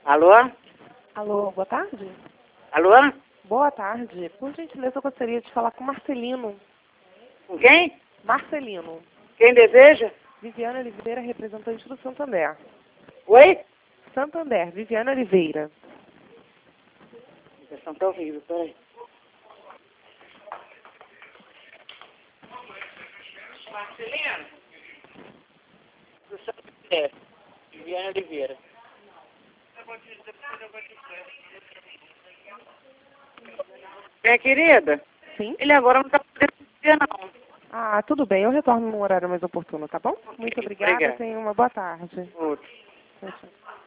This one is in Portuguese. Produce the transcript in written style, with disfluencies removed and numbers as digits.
Alô? Alô, boa tarde? Alô? Boa tarde. Por gentileza, eu gostaria de falar com Marcelino. Com quem? Marcelino. Quem deseja? Viviana Oliveira, representante do Santander. Oi? Santander, Viviana Oliveira. A ligação tá horrível, peraí. Marcelino? Do Santander. Viviana Oliveira. Minha querida, Sim? ele agora não tá podendo ver, não. Ah, tudo bem. Eu retorno num horário mais oportuno, tá bom? Muito obrigada. Obrigada. Tenha uma boa tarde. Outro. Tchau, tchau.